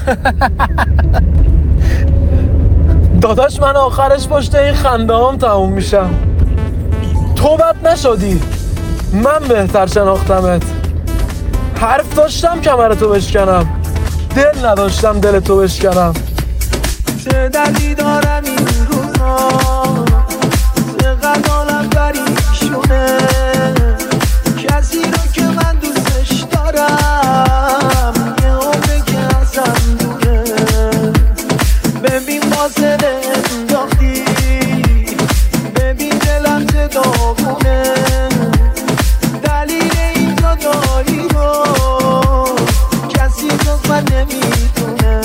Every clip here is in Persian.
داداش من آخرش پشت این خنده هم تموم میشم. تو بد نشدی، من بهتر شناختمت. حرف داشتم کمرتو بشکنم، دل نداشتم دلتو بشکنم. چه دردی دارم این روزا، چقدر حالم پریشونه. کسی رو که من دوستش دارم یه عمره که ازم دوره. ببین فاصله انداختی، ببین دلم چه داغونه. دلیل این جدایی رو کسی جز من نمیدونه.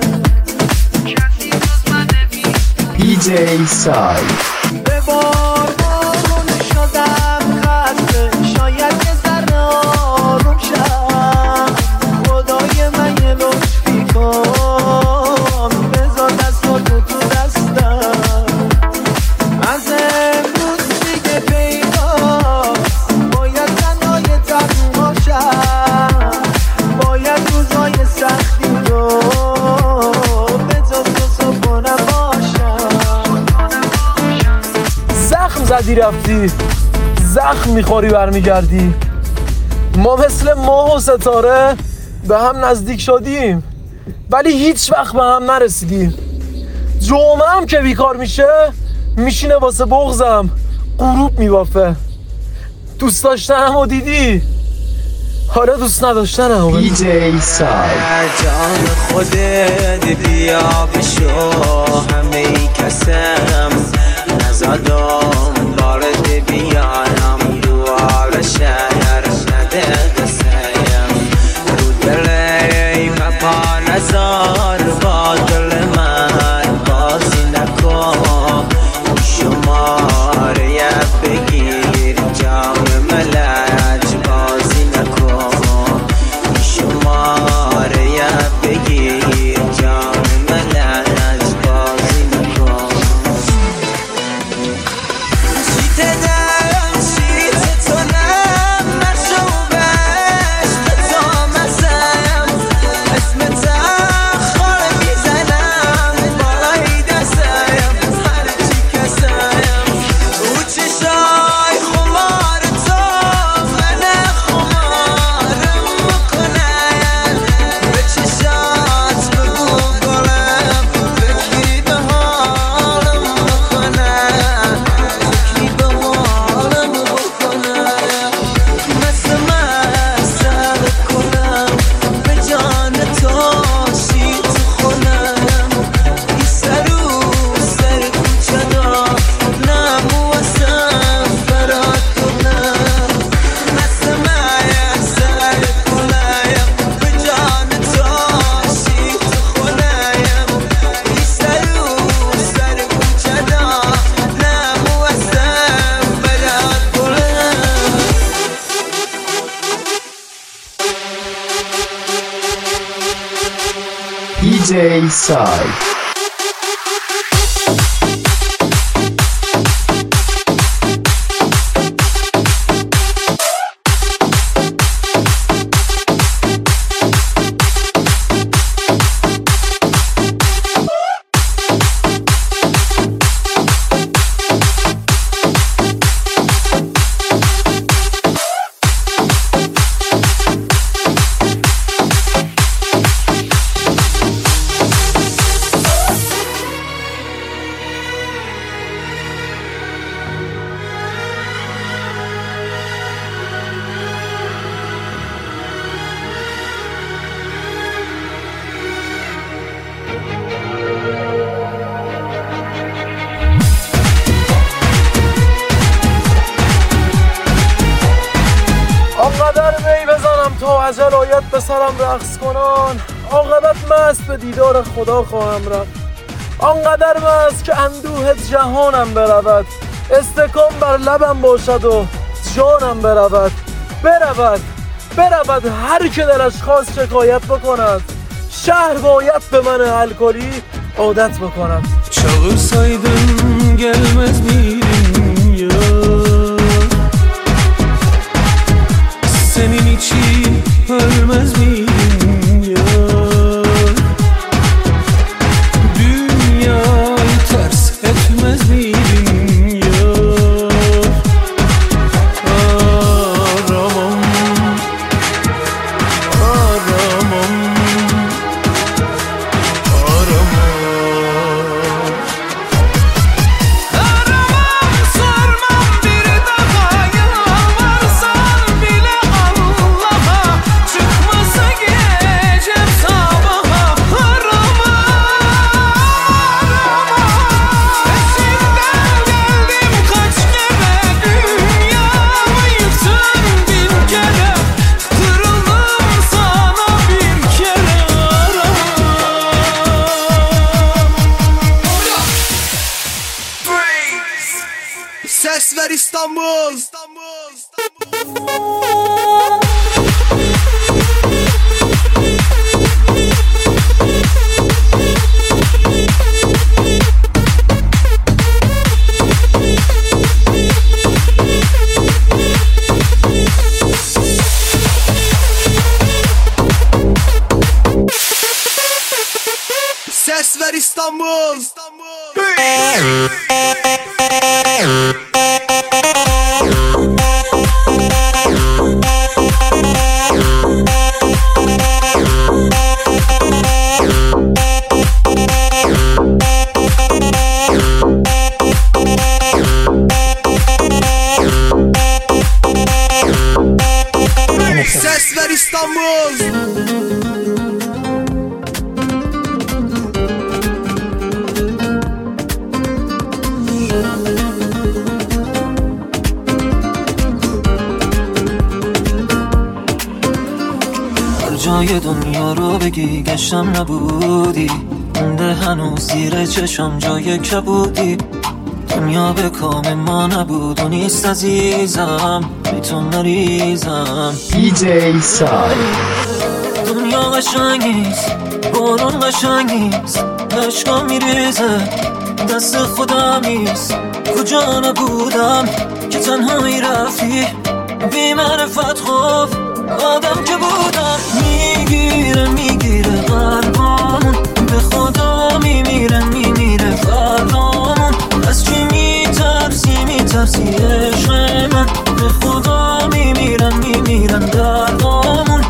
PJ Sai. به بارون شدم خسته، شاید یه ذره آروم شم. خدای من یه لطفی کن، بذار دستاتو تو دستم. از امروز دیگه پیداست، باید تنهای تنها شم. باید روزای سختی رو به تو صبحانم باشم. زخم زدی رفتی، زخم میخوری برمیگردی. ما مثل ماه و ستاره به هم نزدیک شدیم ولی هیچ وقت به هم نرسیدیم. جمعه هم که بیکار میشه میشینه واسه بغضم غروب میبافه. دوست داشتنم و دیدی، حالا دوست نداشتنم. PJ Sai. جان خودت بیا بشو، همه ای کسم نزدم بارد بیانم. دوار شهر نده قسیم، رو دل مپا نزار با دل من بازی نکن. شماره بگیر جام ملج بازی نکن. شماره بگیر جام ملج بازی نکن. شیت دلم شیت تو نم مشوبش به تو مزم. اسم تخار میزنم بالای دستم هرچی کسم. او چشای خمار تو من خمارم میکنن. به چشات بگو گلم فکری به حالم میکنن. فکری به حالم میکنن. مثل مسل کنم به جان تو شیت خونم. ای سرو سر کوچه دا نمو اسم برات کنم. مثل مسل کنم به جان تو شیت خونم. ای سرو سر کوچه دا نمو اسم برات کنم. PJ Sai. آنقدر می بزنم تا اجل آید به سرم رقص کنان. عاقبت مست به دیدار خدا خواهم رفت. آنقدر مست که اندوه جهانم برود. استکان بر لبم باشد و جانم برود. برود هر که دلش خواست شکایت بکند. شهر باید به من الکلی عادت بکند. Çalışsaydım gelmez miydim ya? Senin için ölmez miydim ya? ver İstanbul. Ses ver İstanbul. Ses ver İstanbul. جای دنیا رو بگی گشتم نبودی، مونده هنوز زیر چشم جای کبودی. دنیا به کام ما نبود و نیست عزیزم، میتون مریضم. DJ سای. دنیا قشنگ نیست، بارون قشنگ نیست، عشقا میریزه دست خودم نیست. کجا نبودم که تنهایی رفتی، بی معرفت خوف آدم که بودم. میگیره قلبامون، به خدا میمیره فرامون. از چی میترسی عشق من، به خدا میمیرن دردامون.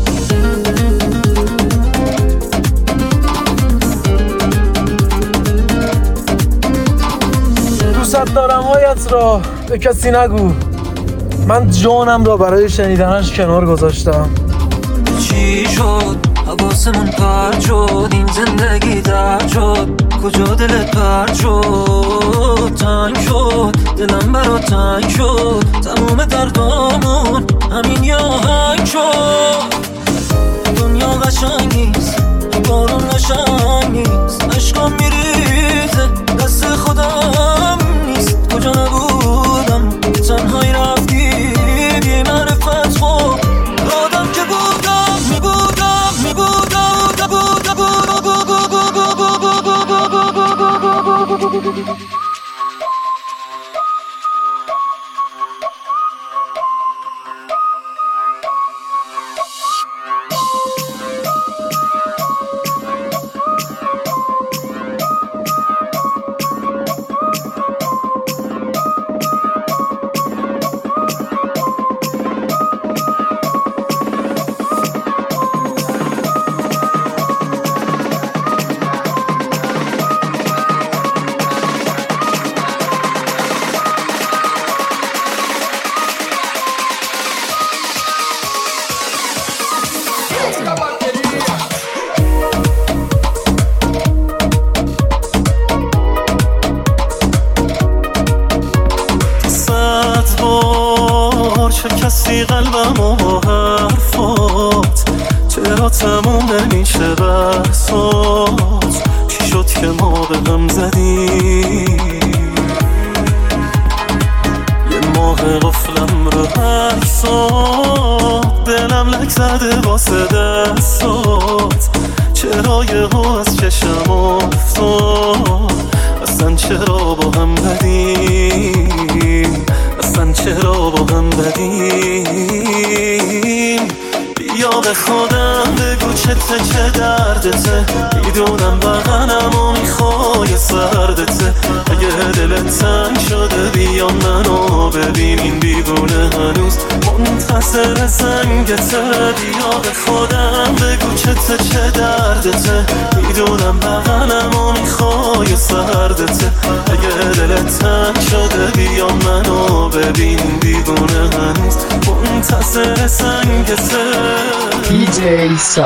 دوست دارم هایت را به کسی نگو، من جانم را برای شنیدنش کنار گذاشتم. چی شد حواسمون پرد شد، این زندگی درد شد، کجا دلت پرد شد. تنگ شد دلم برا تنگ شد، تمام دردامون همین یه آهنگ شد. دنیا قشنگ نیست، بارون قشنگ نیست، عشقام میریزه دست خودم نیست. کجا نبودم که تنهایی رفتی، بی معرفت خوب آدم که بودم چه کسی قلبم و حرفات، چرا تموم نمیشه بحثات. چی شد که ما به هم زدیم، یه ماه قفلم رو عکسات، دلم لک زده واسه دستات. چرا یهو از چشم افتاد، اصلا چرا با هم بدیم، اصلا چرا با هم بدیم. بیا به خودم بگو چه دردته، میدونم بغنم و میخوای سردته. اگه دلت تنگ شده بیا منو ببین، این دیوونه هنوز منتظر زنگته. بیا به خودم بگو چه دردته، میدونم بغنم و میخوای سردته. اگه دلت تنگ شده بیا منو ببین، این دیوونه هنوز منتظر زنگته. DJ سای.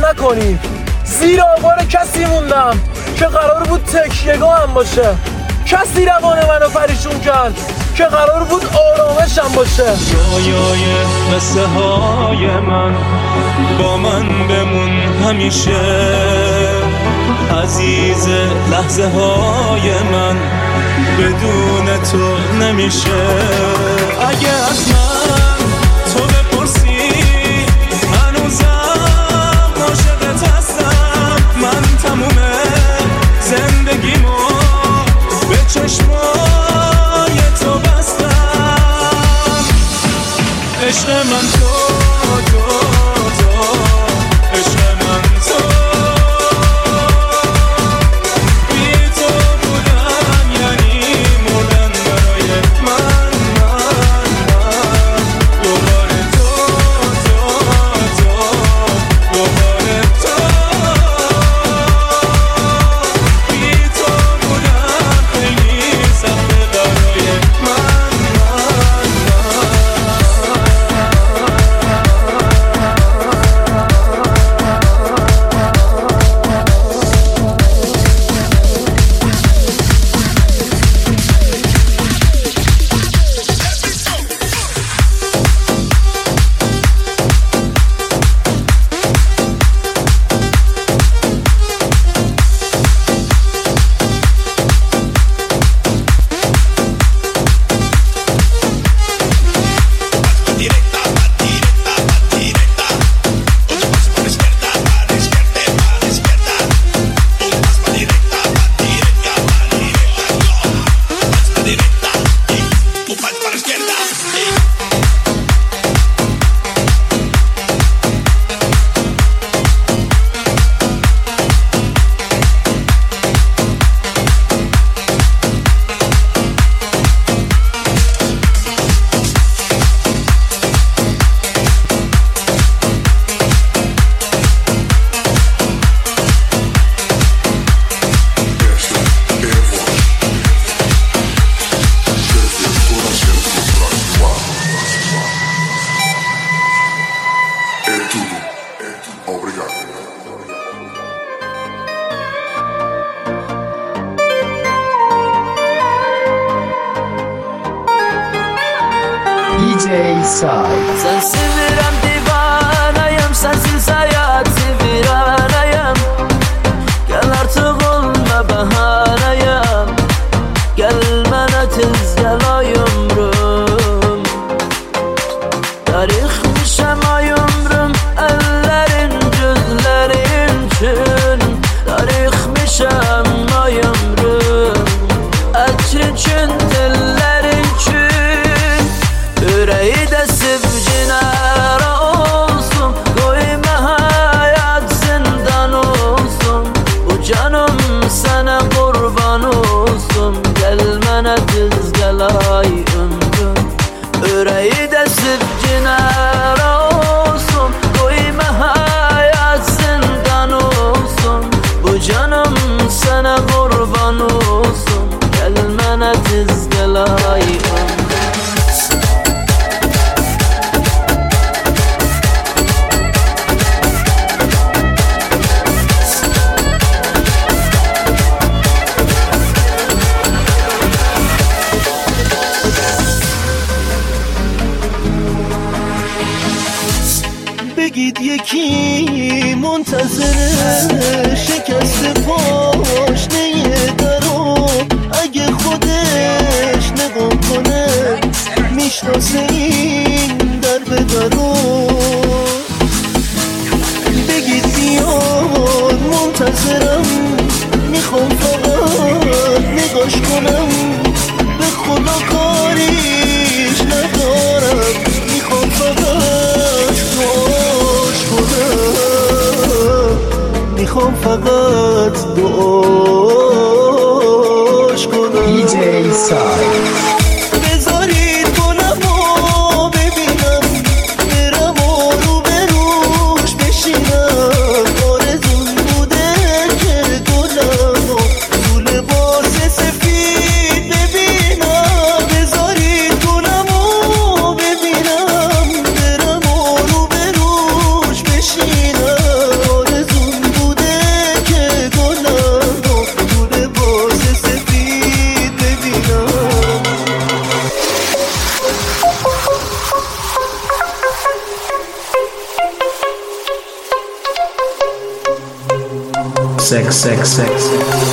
نکنیم. زیر آوار کسی موندم که قرار بود تکیهگاه هم باشه، کسی روان منو پریشون کرد که قرار بود آرامشم باشه. جایای قصه های من با من بمون همیشه، عزیز لحظه های من بدون تو نمیشه. اگه از من تو بپرسی هنوزم عاشقت هستم، من تموم زندگیمو به چشمای تو بستم. عشق من تو عشق من تو، بی تو بودن یعنی مردن برای من دوباره تو دوباره تو، بی تو بودن خیلی سخته برای من. DJ Side. Sensiz virem divanayım, sensiz hayat viranayım. Gel artık olma bahanayım, gelmene tez gel ay ömrüm. Tarixmişem ay ömrüm, ellerin gözlerin için. Tarixmişem ay ömrüm, etrin için dillerin için. Yüreği de sevcinler olsun, koyma hayat zindan olsun. Bu canım sana kurban olsun, gelmene tez gel ay ömrüm. Yüreği de sevcinler olsun, koyma hayat zindan olsun. Bu canım sana kurban olsun, gelmene tez gel ay ömrüm. بگید یکی منتظر شکست پاشنه درو، اگه خودش نگاه کنه میشناسه این در به درو. بگید بیاد منتظرم، میخوام فقط نگاش کنم، به خدا کاریش ندارم، میخوام فقط دعاش کنم، میخوام فقط دعاش کنم. DJ Side. بذارید کنم و ببینم، برم و رو به روش بشینم. آرزون بوده که گلم و تو لباس سفید ببینم. بذارید کنم و ببینم، برم و رو به روش بشینم. sex.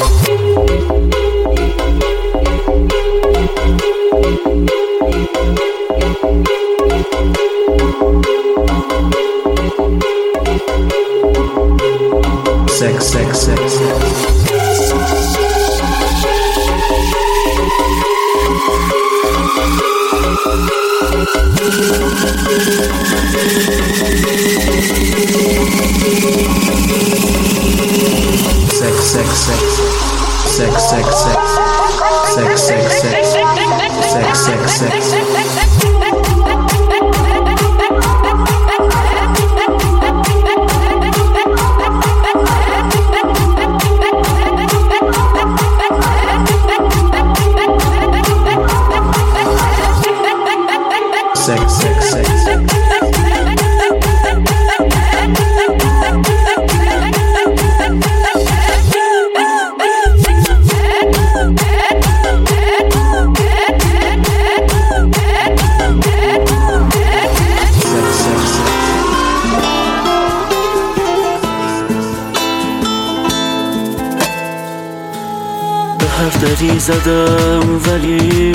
دری زدم ولی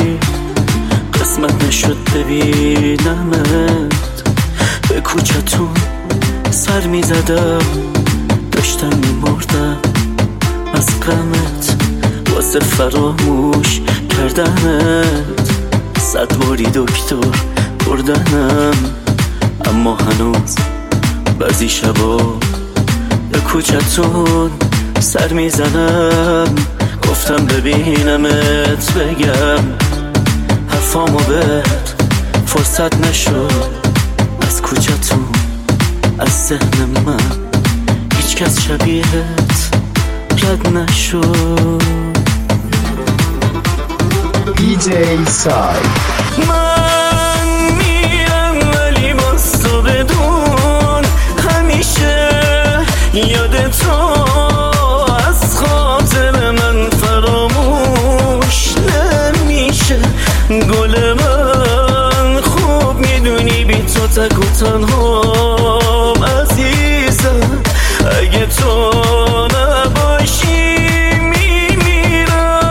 قسمت نشد ببینمت، به کوچتون سر می زدم، داشتم می مردم از غمت، واسه فراموش کردنت 100 باری دکتر بردنم، اما هنوز بعضی شبا به کوچتون سر می زنم، گفتم ببینمت بگم حرفامو بهت فرصت نشد، از کوچتون از ذهن من هیچ کس شبیهت رد نشد. DJ Side. من میرم ولی باز تو بدون همیشه یاد تو از خاطر من فراموش نمیشه. گل من خوب میدونی بی تو تک و تنهام عزیزم، اگه تو نباشی میمیرم.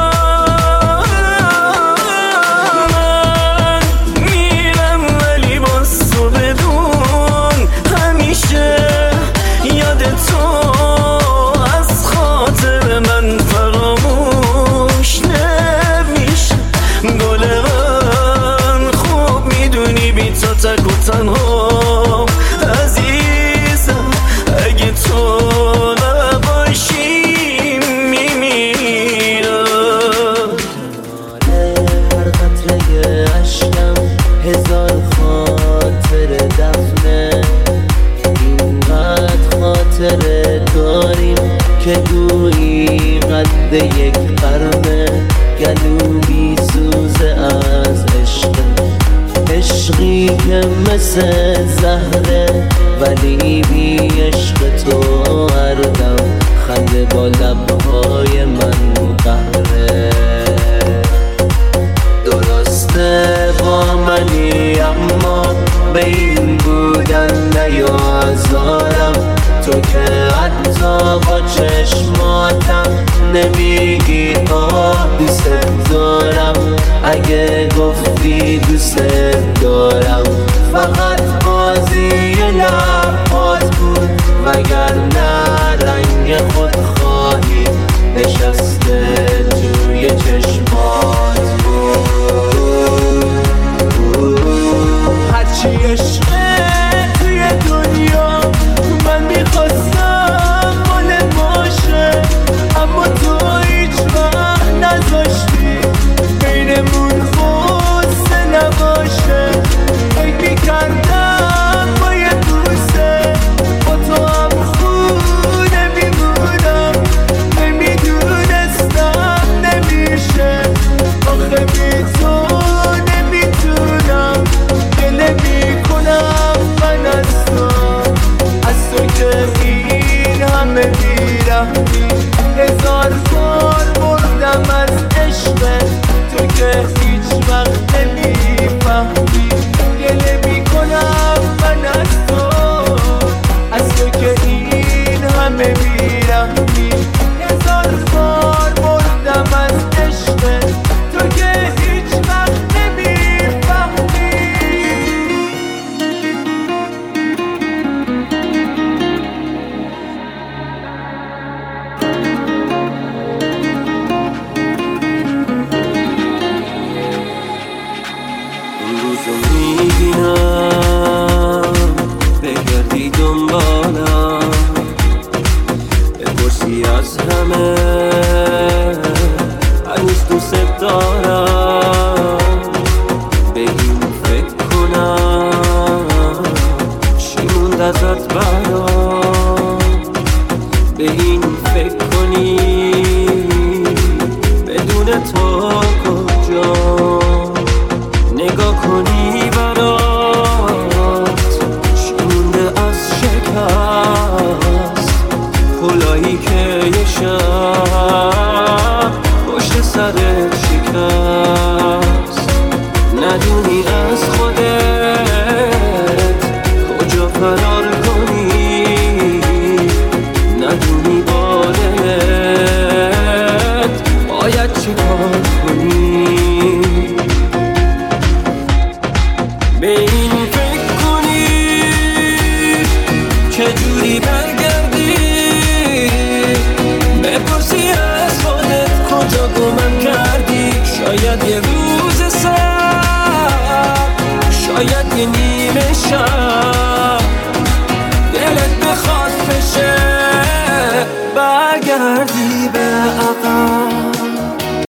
من میرم ولی باز تو بدون همیشه یاد تو از خاطر من فراموش نمیشه. گل من خوب میدونی بی تو تک و تنها عزیزم، اگه تو نباشی میمیرم. هر قطره عشقم 1000 خاطر دفنه، اینقدر خاطره داریم که گویی قد یک قرنه، گلو بی سوزه از عشقی که مثل زهره، ولی بی عشق تو هر دم خنده با لبهای من قهره. درسته با منی اما به این بودن نیازارم، تو که حتی با چشماتم نمیگی آه دوست دارم. اگه گفتی دوست دارم فقط بازی لبات بود، وگرنه رنگ خودخواهی نشسته توی چشمات بود. هرچی عشقه توی دنیا من میخواستم مال باشه، اما تو هیچ وقت نذاشتی بینمون خوصه نباشه. فکر میکردم با یه بوسه با تو هم خونه میمونم، نمیدونستم نمیشه، آخه بی تو نمیتونم، گله میکنم من از تو که این همه بیرحمی. 1000 بار مردم از عشق تو که هیچ وقت نمیفهمی، گله میکنم من از تو که این همه بیرحمی. به این فکر کنی بدون تو کجا نگاه کنی برات چی مونده از شکست پلایی که یه شب پشت سرت شکست ندونی از خودت کجا فرار کنی ندونی با دلت باید چی کار کنی به این فکر کنی چجوری برگردی بپرسی از خودت کجا گمم کردی شاید یه روز سر شاید یه نیمه شب دلت بخواد بشه برگردی به عقب